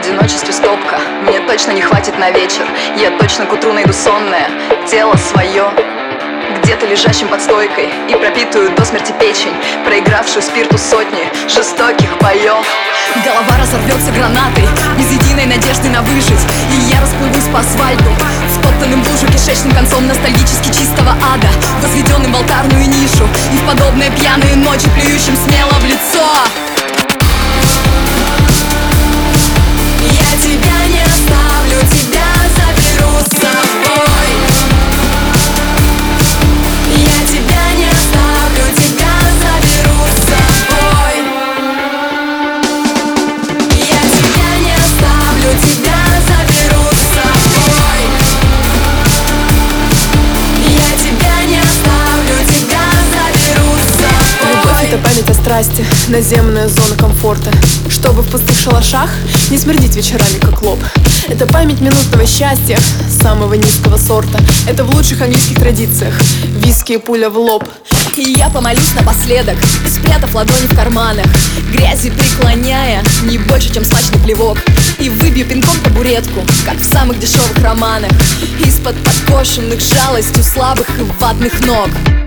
одиночестве стопка. Мне точно не хватит на вечер. Я точно к утру найду сонное тело свое, где-то лежащим под стойкой, и пропитываю до смерти печень, проигравшую спирту сотни жестоких боев. Голова разорвется гранатой, без единой надежды на выжить. И я расплывусь по асфальту, втоптанным в лужу кишечным концом ностальгически чистого ада, возведенным в алтарную нишу, и в подобные пьяные ночи плюющим смело в лицо. Я тебя не оставлю, тебя заберу с собой. Я тебя не оставлю, тебя заберу с собой. Я тебя не оставлю, тебя заберу с собой. Я тебя не оставлю, тебя заберу с собой. Любовь — это память о страсти, наземная зона комфорта, чтобы в пустых шалашах не смердить вечерами как лоб. Это память минутного счастья, самого низкого сорта. Это в лучших английских традициях виски и пуля в лоб. И я помолюсь напоследок, спрятав ладони в карманах, грязи преклоняя не больше, чем смачный плевок. И выбью пинком табуретку, как в самых дешевых романах, из-под подкошенных жалостью слабых и ватных ног.